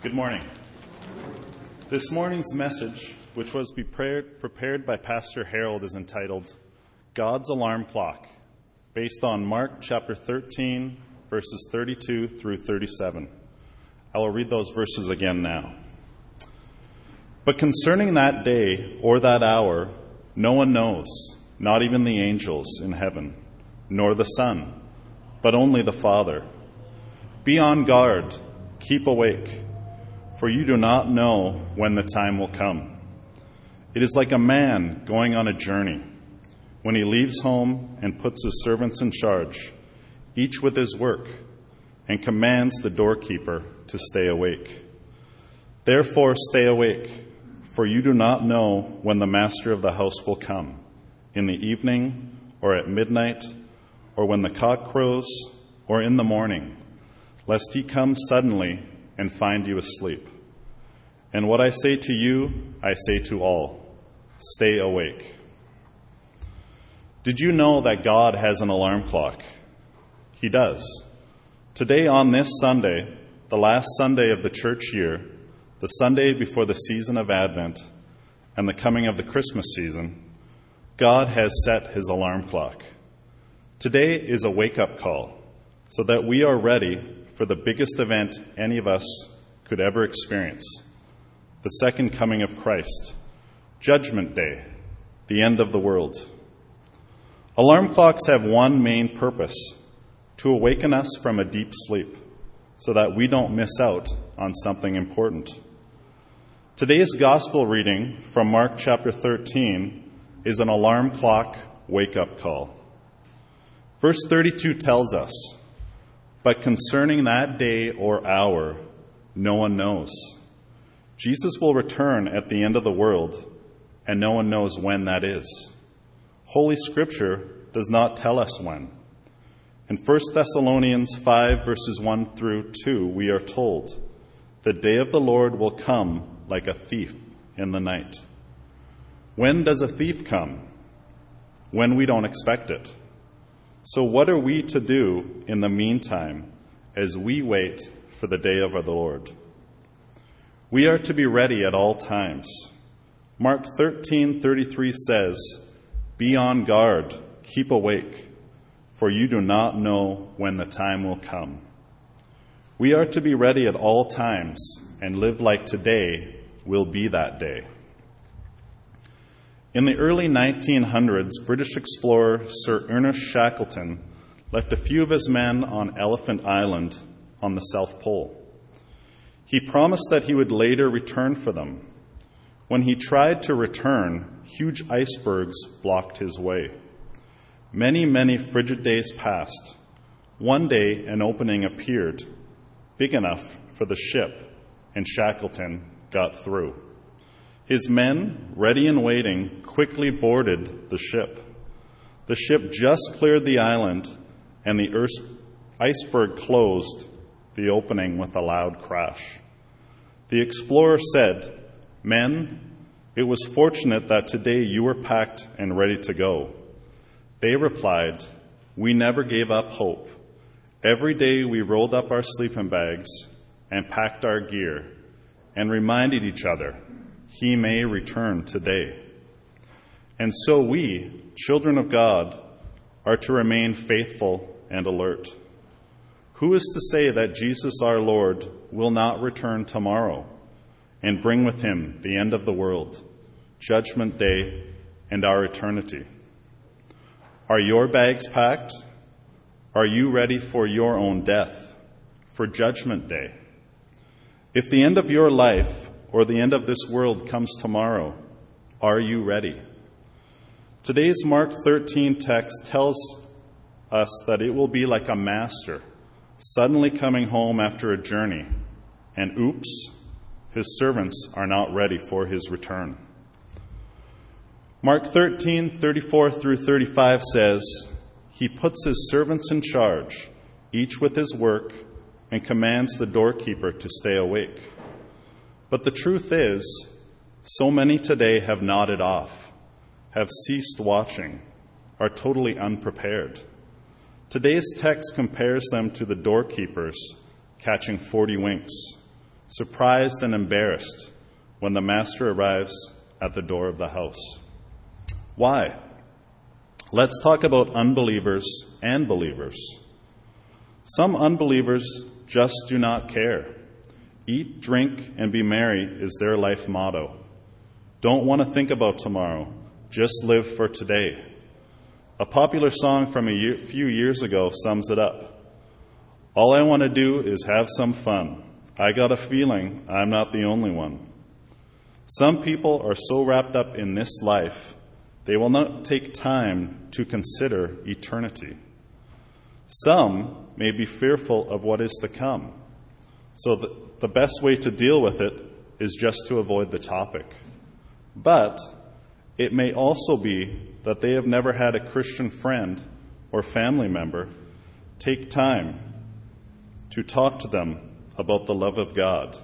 Good morning. This morning's message, which was prepared by Pastor Harold, is entitled God's Alarm Clock, based on Mark chapter 13, verses 32 through 37. I will read those verses again now. But concerning that day or that hour, no one knows, not even the angels in heaven, nor the Son, but only the Father. Be on guard, keep awake, for you do not know when the time will come. It is like a man going on a journey, when he leaves home and puts his servants in charge, each with his work, and commands the doorkeeper to stay awake. Therefore stay awake, for you do not know when the master of the house will come, in the evening, or at midnight, or when the cock crows, or in the morning, lest he come suddenly and find you asleep. And what I say to you, I say to all, stay awake. Did you know that God has an alarm clock? He does. Today on this Sunday, the last Sunday of the church year, the Sunday before the season of Advent and the coming of the Christmas season, God has set his alarm clock. Today is a wake-up call so that we are ready for the biggest event any of us could ever experience, the second coming of Christ, Judgment Day, the end of the world. Alarm clocks have one main purpose: to awaken us from a deep sleep so that we don't miss out on something important. Today's gospel reading from Mark chapter 13 is an alarm clock wake-up call. Verse 32 tells us, "But concerning that day or hour, no one knows." Jesus will return at the end of the world, and no one knows when that is. Holy Scripture does not tell us when. In 1 Thessalonians 5, verses 1 through 2, we are told, "The day of the Lord will come like a thief in the night." When does a thief come? When we don't expect it. So what are we to do in the meantime as we wait for the day of the Lord? We are to be ready at all times. Mark 13:33 says, "Be on guard, keep awake, for you do not know when the time will come." We are to be ready at all times and live like today will be that day. In the early 1900s, British explorer Sir Ernest Shackleton left a few of his men on Elephant Island on the South Pole. He promised that he would later return for them. When he tried to return, huge icebergs blocked his way. Many frigid days passed. One day, an opening appeared, big enough for the ship, and Shackleton got through. His men, ready and waiting, quickly boarded the ship. The ship just cleared the island, and the iceberg closed the opening with a loud crash. The explorer said, "Men, it was fortunate that today you were packed and ready to go." They replied, "We never gave up hope. Every day we rolled up our sleeping bags and packed our gear and reminded each other, he may return today." And so we, children of God, are to remain faithful and alert. Who is to say that Jesus our Lord will not return tomorrow and bring with him the end of the world, Judgment Day, and our eternity? Are your bags packed? Are you ready for your own death, for Judgment Day? If the end of your life or the end of this world comes tomorrow, are you ready? Today's Mark 13 text tells us that it will be like a master suddenly coming home after a journey, and oops, his servants are not ready for his return. Mark 13:34 through 35 says, "He puts his servants in charge, each with his work, and commands the doorkeeper to stay awake." But the truth is, so many today have nodded off, have ceased watching, are totally unprepared. Today's text compares them to the doorkeepers catching 40 winks, surprised and embarrassed when the master arrives at the door of the house. Why? Let's talk about unbelievers and believers. Some unbelievers just do not care. Eat, drink, and be merry is their life motto. Don't want to think about tomorrow, just live for today. A popular song from a few years ago sums it up. All I want to do is have some fun. I got a feeling I'm not the only one. Some people are so wrapped up in this life, they will not take time to consider eternity. Some may be fearful of what is to come, so the best way to deal with it is just to avoid the topic. But it may also be that they have never had a Christian friend or family member take time to talk to them about the love of God.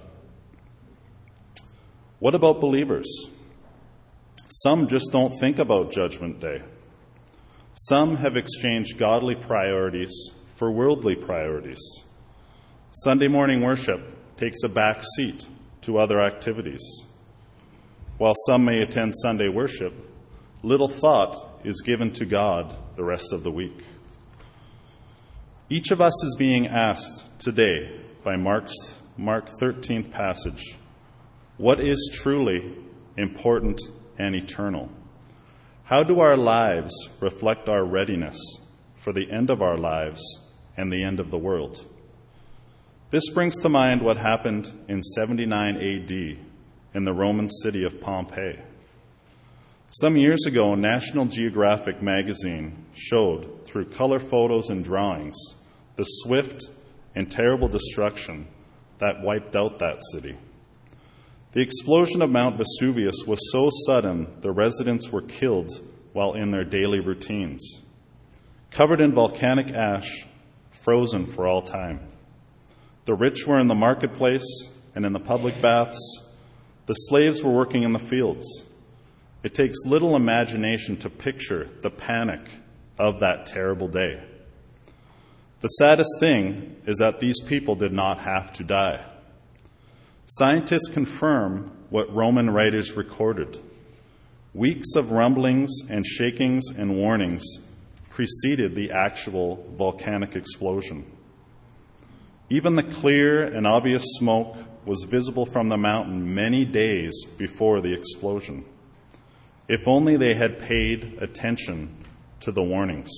What about believers? Some just don't think about Judgment Day. Some have exchanged godly priorities for worldly priorities. Sunday morning worship takes a back seat to other activities. While some may attend Sunday worship, little thought is given to God the rest of the week. Each of us is being asked today by Mark 13th passage, what is truly important and eternal? How do our lives reflect our readiness for the end of our lives and the end of the world? This brings to mind what happened in 79 AD in the Roman city of Pompeii. Some years ago, National Geographic magazine showed, through color photos and drawings, the swift and terrible destruction that wiped out that city. The explosion of Mount Vesuvius was so sudden the residents were killed while in their daily routines, covered in volcanic ash, frozen for all time. The rich were in the marketplace and in the public baths. The slaves were working in the fields. It takes little imagination to picture the panic of that terrible day. The saddest thing is that these people did not have to die. Scientists confirm what Roman writers recorded. Weeks of rumblings and shakings and warnings preceded the actual volcanic explosion. Even the clear and obvious smoke was visible from the mountain many days before the explosion. If only they had paid attention to the warnings.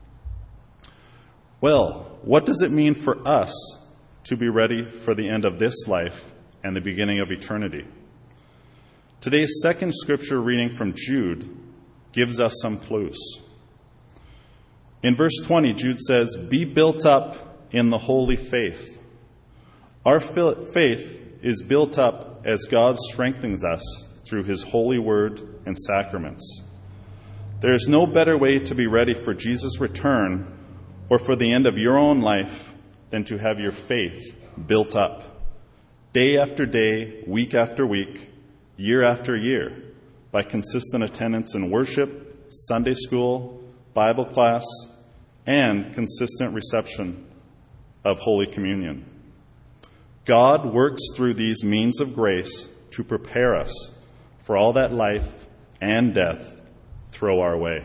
Well, what does it mean for us to be ready for the end of this life and the beginning of eternity? Today's second scripture reading from Jude gives us some clues. In verse 20, Jude says, "Be built up in the holy faith." Our faith is built up as God strengthens us through his holy word and sacraments. There is no better way to be ready for Jesus' return or for the end of your own life than to have your faith built up, day after day, week after week, year after year, by consistent attendance in worship, Sunday school, Bible class, and consistent reception of Holy Communion. God works through these means of grace to prepare us for all that life and death throw our way.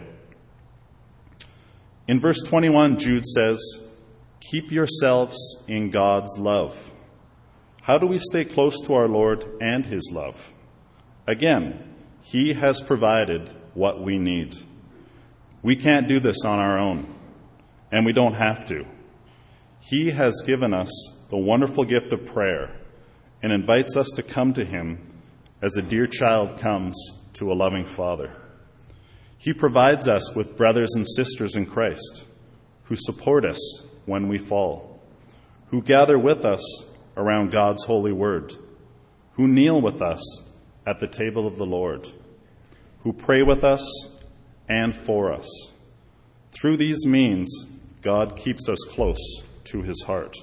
In verse 21, Jude says, "Keep yourselves in God's love." How do we stay close to our Lord and his love? Again, he has provided what we need. We can't do this on our own, and we don't have to. He has given us the wonderful gift of prayer and invites us to come to him as a dear child comes to a loving father. He provides us with brothers and sisters in Christ who support us when we fall, who gather with us around God's holy word, who kneel with us at the table of the Lord, who pray with us and for us. Through these means, God keeps us close to his heart.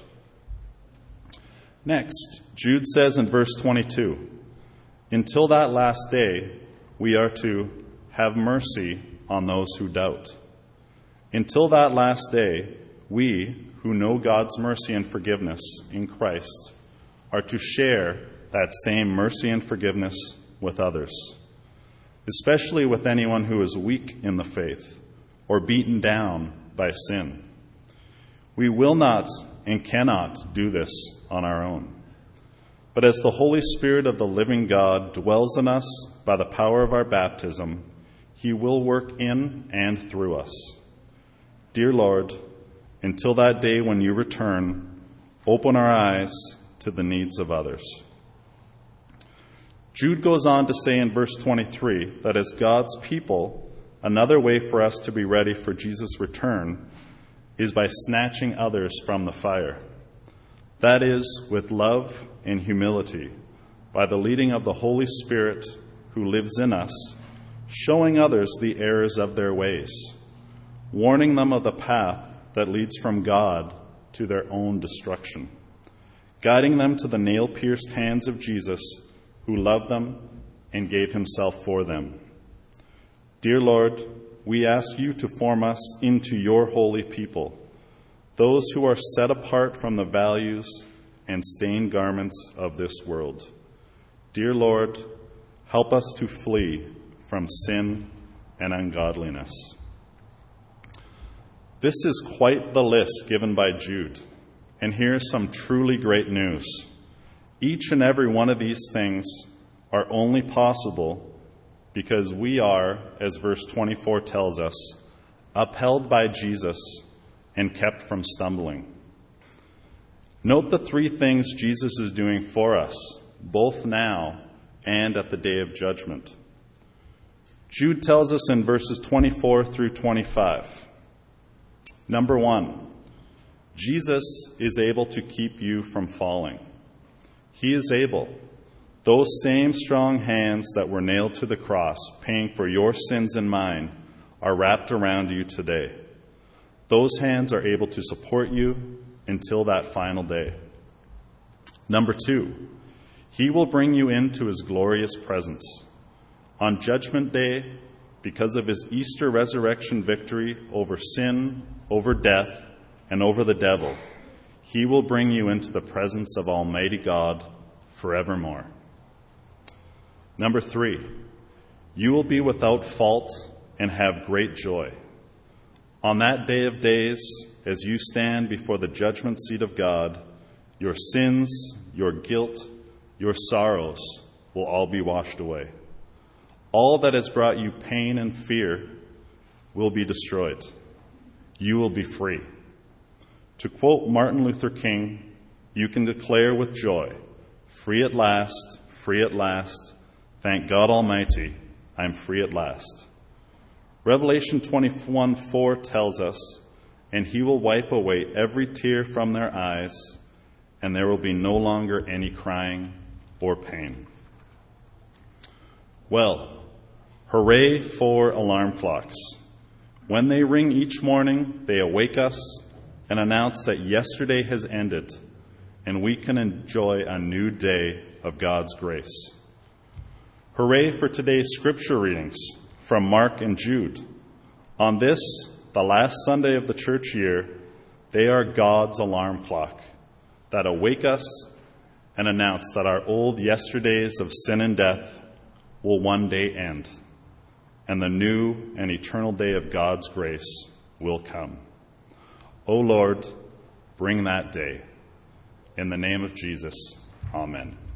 Next, Jude says in verse 22, "Until that last day, we are to have mercy on those who doubt." Until that last day, we who know God's mercy and forgiveness in Christ are to share that same mercy and forgiveness with others, especially with anyone who is weak in the faith or beaten down by sin. We will not and cannot do this on our own. But as the Holy Spirit of the living God dwells in us by the power of our baptism, he will work in and through us. Dear Lord, until that day when you return, open our eyes to the needs of others. Jude goes on to say in verse 23 that as God's people, another way for us to be ready for Jesus' return is by snatching others from the fire. That is, with love and humility, by the leading of the Holy Spirit who lives in us, showing others the errors of their ways, warning them of the path that leads from God to their own destruction, guiding them to the nail-pierced hands of Jesus, who loved them and gave himself for them. Dear Lord, we ask you to form us into your holy people, those who are set apart from the values and stained garments of this world. Dear Lord, help us to flee from sin and ungodliness. This is quite the list given by Jude, and here's some truly great news. Each and every one of these things are only possible because we are, as verse 24 tells us, upheld by Jesus and kept from stumbling. Note the three things Jesus is doing for us, both now and at the day of judgment. Jude tells us in verses 24 through 25. Number one, Jesus is able to keep you from falling. He is able. Those same strong hands that were nailed to the cross, paying for your sins and mine, are wrapped around you today. Those hands are able to support you until that final day. Number two, he will bring you into his glorious presence. On Judgment Day, because of his Easter resurrection victory over sin, over death, and over the devil, he will bring you into the presence of Almighty God forevermore. Number three, you will be without fault and have great joy. On that day of days, as you stand before the judgment seat of God, your sins, your guilt, your sorrows will all be washed away. All that has brought you pain and fear will be destroyed. You will be free. To quote Martin Luther King, you can declare with joy, free at last, thank God Almighty, I'm free at last. Revelation 21:4 tells us, and he will wipe away every tear from their eyes, and there will be no longer any crying or pain. Well, hooray for alarm clocks. When they ring each morning, they awake us and announce that yesterday has ended, and we can enjoy a new day of God's grace. Hooray for today's scripture readings from Mark and Jude. On this, the last Sunday of the church year, they are God's alarm clock that awake us and announce that our old yesterdays of sin and death will one day end, and the new and eternal day of God's grace will come. O Lord, bring that day. In the name of Jesus, amen.